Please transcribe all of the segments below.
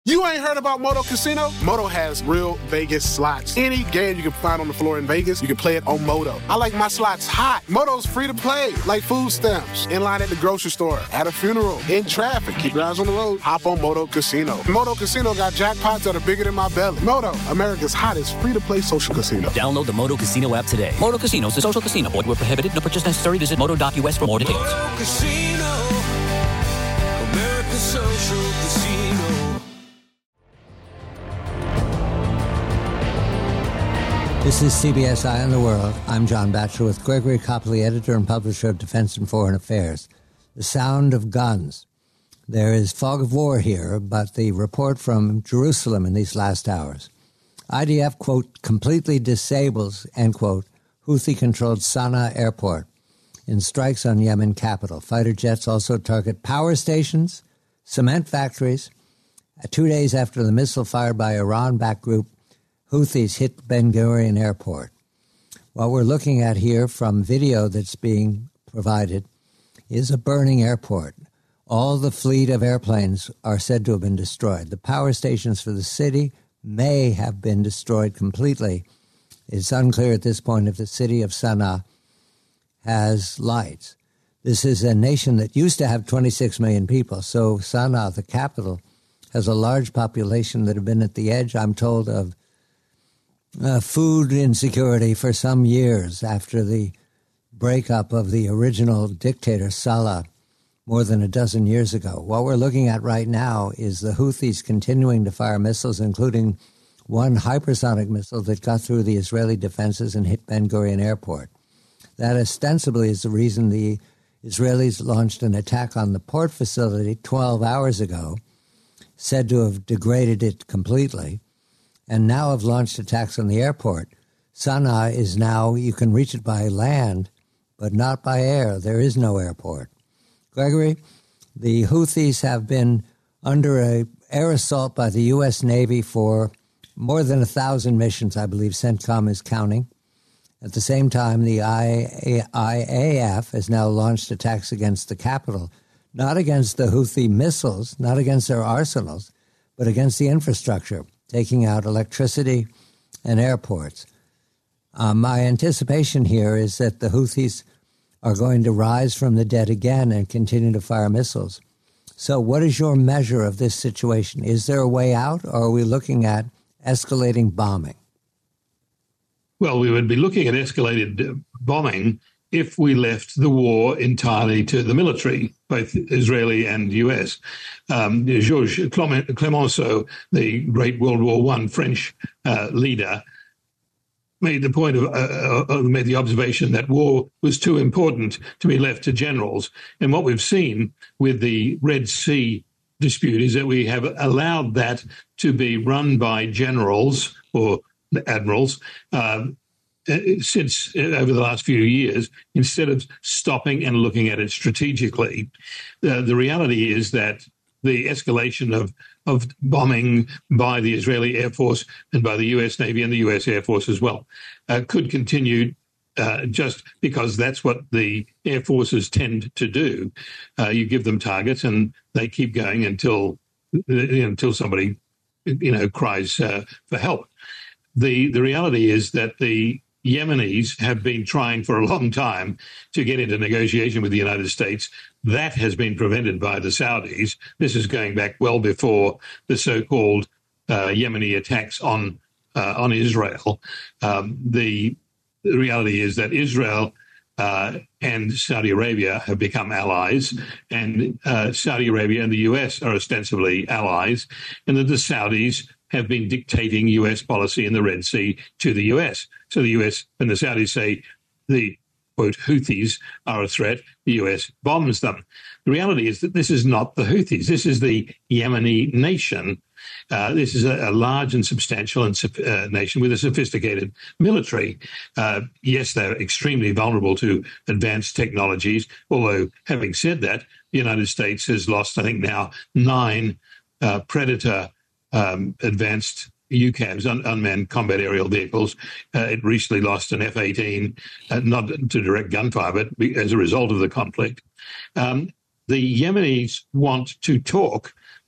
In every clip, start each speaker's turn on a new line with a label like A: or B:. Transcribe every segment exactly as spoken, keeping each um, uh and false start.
A: You ain't heard about Moto Casino? Moto has real Vegas slots. Any game you can find on the floor in Vegas, you can play it on Moto. I like my slots hot. Moto's free to play, like food stamps, in line at the grocery store, at a funeral, in traffic. Keep your eyes on the road. Hop on Moto Casino. Moto Casino got jackpots that are bigger than my belly. Moto, America's hottest free-to-play social casino.
B: Download the Moto Casino app today. Moto Casino is a social casino. Void where prohibited. No purchase necessary. Visit moto dot U S for more details.
C: Moto Casino, America's social casino.
D: This is C B S Eye on the World. I'm John Batchelor with Gregory Copley, editor and publisher of Defense and Foreign Affairs. The sound of guns. There is fog of war here, but the report from Jerusalem in these last hours. I D F, quote, completely disables, end quote, Houthi-controlled Sana'a airport in strikes on Yemen capital. Fighter jets also target power stations, cement factories. Two days after the missile fired by Iran-backed group Houthis hit Ben Gurion Airport. What we're looking at here from video that's being provided is a burning airport. All the fleet of airplanes are said to have been destroyed. The power stations for the city may have been destroyed completely. It's unclear at this point if the city of Sana'a has lights. This is a nation that used to have twenty-six million people, so Sana'a, the capital, has a large population that have been at the edge, I'm told, of Uh, food insecurity for some years after the breakup of the original dictator, Saleh, more than a dozen years ago. What we're looking at right now is the Houthis continuing to fire missiles, including one hypersonic missile that got through the Israeli defenses and hit Ben Gurion Airport. That ostensibly is the reason the Israelis launched an attack on the port facility twelve hours ago, said to have degraded it completely, and now have launched attacks on the airport. Sana'a is now, you can reach it by land, but not by air. There is no airport. Gregory, the Houthis have been under a air assault by the U S Navy for more than a thousand missions, I believe CENTCOM is counting. At the same time, the I A F has now launched attacks against the capital, not against the Houthi missiles, not against their arsenals, but against the infrastructure, taking out electricity and airports. Uh, my anticipation here is that the Houthis are going to rise from the dead again and continue to fire missiles. So what is your measure of this situation? Is there a way out, or are we looking at escalating bombing?
E: Well, we would be looking at escalated bombing if we left the war entirely to the military, both Israeli and U S. Um, Georges Clemenceau, the great World War One French uh, leader, made the point of, uh, uh, made the observation that war was too important to be left to generals. And what we've seen with the Red Sea dispute is that we have allowed that to be run by generals or admirals, uh, since uh, over the last few years, instead of stopping and looking at it strategically. Uh, the reality is that the escalation of, of bombing by the Israeli Air Force and by the U S Navy and the U S Air Force as well uh, could continue uh, just because that's what the air forces tend to do. Uh, you give them targets and they keep going until, until somebody, you know, cries uh, for help. The, the reality is that the Yemenis have been trying for a long time to get into negotiation with the United States. That has been prevented by the Saudis. This is going back well before the so-called uh, Yemeni attacks on uh, on Israel. Um, the, the reality is that Israel uh, and Saudi Arabia have become allies, and uh, Saudi Arabia and the U S are ostensibly allies, and that the Saudis have been dictating U S policy in the Red Sea to the U S. So the U S and the Saudis say the, quote, Houthis are a threat, the U S bombs them. The reality is that this is not the Houthis. This is the Yemeni nation. Uh, this is a, a large and substantial and, uh, nation with a sophisticated military. Uh, yes, they're extremely vulnerable to advanced technologies, although having said that, the United States has lost, I think now, nine uh, Predator Um, advanced U CAVs, un- unmanned combat aerial vehicles. Uh, it recently lost an F eighteen, uh, not to direct gunfire, but as a result of the conflict. Um, the Yemenis want to talk.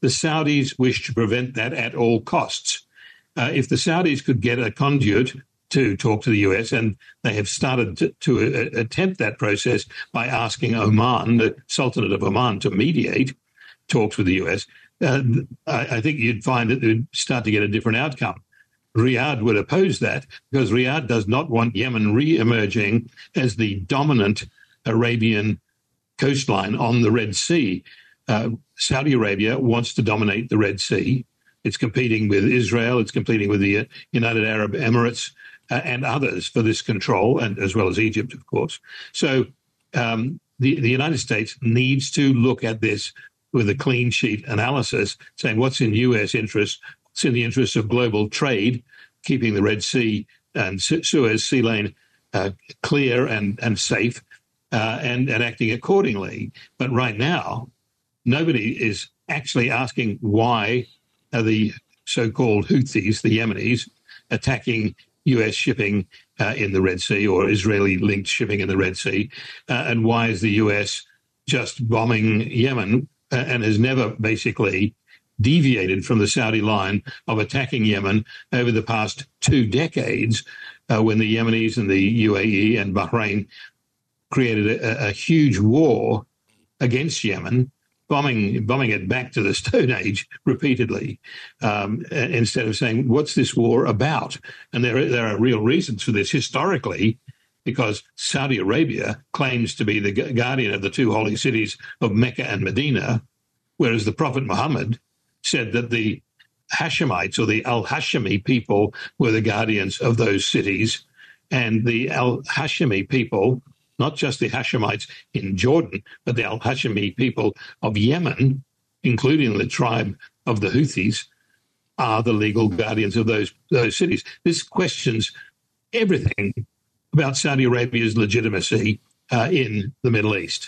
E: The Saudis wish to prevent that at all costs. Uh, if the Saudis could get a conduit to talk to the U S, and they have started to, to uh, attempt that process by asking Oman, the Sultanate of Oman, to mediate talks with the U S, uh, I, I think you'd find that they'd start to get a different outcome. Riyadh would oppose that because Riyadh does not want Yemen re-emerging as the dominant Arabian coastline on the Red Sea. Uh, Saudi Arabia wants to dominate the Red Sea. It's competing with Israel. It's competing with the United Arab Emirates uh, and others for this control, and as well as Egypt, of course. So um, the, the United States needs to look at this with a clean sheet analysis, saying what's in U S interest, what's in the interest of global trade, keeping the Red Sea and Suez Sea Lane uh, clear and, and safe, uh, and, and acting accordingly. But right now, nobody is actually asking why are the so-called Houthis, the Yemenis, attacking U S shipping uh, in the Red Sea or Israeli-linked shipping in the Red Sea, uh, and why is the U S just bombing Yemen uh, and has never basically deviated from the Saudi line of attacking Yemen over the past two decades uh, when the Yemenis and the U A E and Bahrain created a, a huge war against Yemen, bombing bombing it back to the Stone Age repeatedly, um, instead of saying, what's this war about? And there, there are real reasons for this historically, because Saudi Arabia claims to be the guardian of the two holy cities of Mecca and Medina, whereas the Prophet Muhammad said that the Hashemites or the Al-Hashemi people were the guardians of those cities, and the Al-Hashemi people, not just the Hashemites in Jordan, but the Al-Hashemi people of Yemen, including the tribe of the Houthis, are the legal guardians of those, those cities. This questions everything about Saudi Arabia's legitimacy uh, in the Middle East.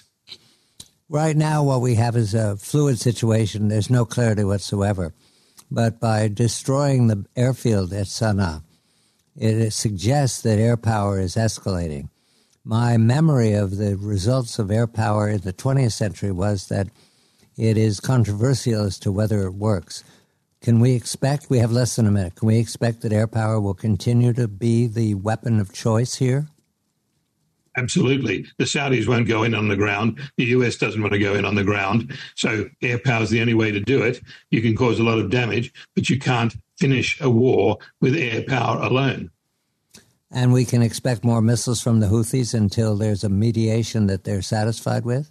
D: Right now, what we have is a fluid situation. There's no clarity whatsoever. But by destroying the airfield at Sana'a, it suggests that air power is escalating. My memory of the results of air power in the twentieth century was that it is controversial as to whether it works. Can we expect, we have less than a minute, can we expect that air power will continue to be the weapon of choice here?
E: Absolutely. The Saudis won't go in on the ground. The U S doesn't want to go in on the ground. So air power is the only way to do it. You can cause a lot of damage, but you can't finish a war with air power alone.
D: And we can expect more missiles from the Houthis until there's a mediation that they're satisfied with?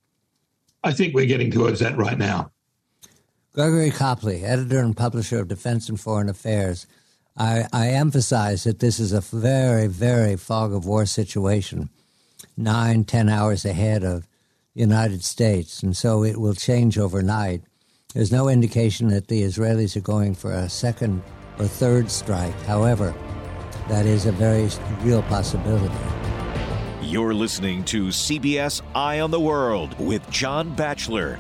E: I think we're getting towards that right now.
D: Gregory Copley, editor and publisher of Defense and Foreign Affairs. I, I emphasize that this is a very, very fog of war situation, nine, ten hours ahead of the United States, and so it will change overnight. There's no indication that the Israelis are going for a second or third strike. However, that is a very real possibility.
F: You're listening to C B S Eye on the World with John Batchelor.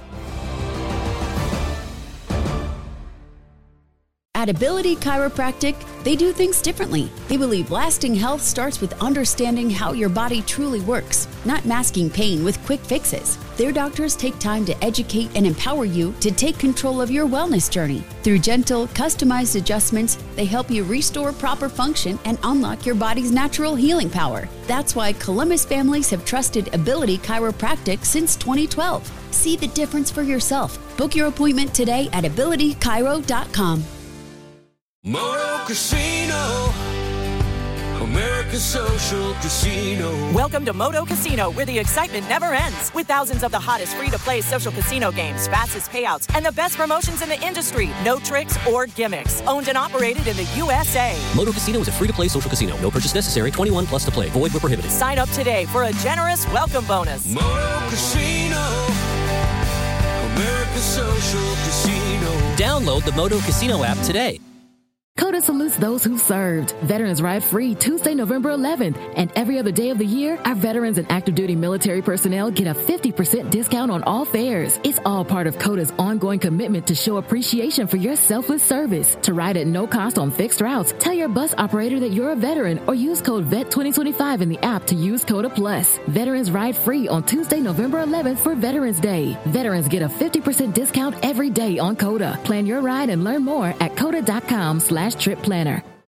G: At Ability Chiropractic, they do things differently. They believe lasting health starts with understanding how your body truly works, not masking pain with quick fixes. Their doctors take time to educate and empower you to take control of your wellness journey. Through gentle, customized adjustments, they help you restore proper function and unlock your body's natural healing power. That's why Columbus families have trusted Ability Chiropractic since twenty twelve. See the difference for yourself. Book your appointment today at ability chiro dot com.
C: Moto Casino, America's social casino.
H: Welcome to Moto Casino, where the excitement never ends. With thousands of the hottest free-to-play social casino games, fastest payouts, and the best promotions in the industry. No tricks or gimmicks. Owned and operated in the U S A.
B: Moto Casino is a free-to-play social casino. No purchase necessary. twenty-one plus to play. Void where prohibited.
H: Sign up today for a generous welcome bonus.
C: Moto Casino, America's social casino.
B: Download the Moto Casino app today.
I: COTA salutes those who served. Veterans Ride Free Tuesday, November eleventh. And every other day of the year, our veterans and active duty military personnel get a fifty percent discount on all fares. It's all part of COTA's ongoing commitment to show appreciation for your selfless service. To ride at no cost on fixed routes, tell your bus operator that you're a veteran or use code V E T twenty twenty-five in the app to use COTA Plus. Veterans Ride Free on Tuesday, November eleventh for Veterans Day. Veterans get a fifty percent discount every day on COTA. Plan your ride and learn more at COTA.com slash trip planner.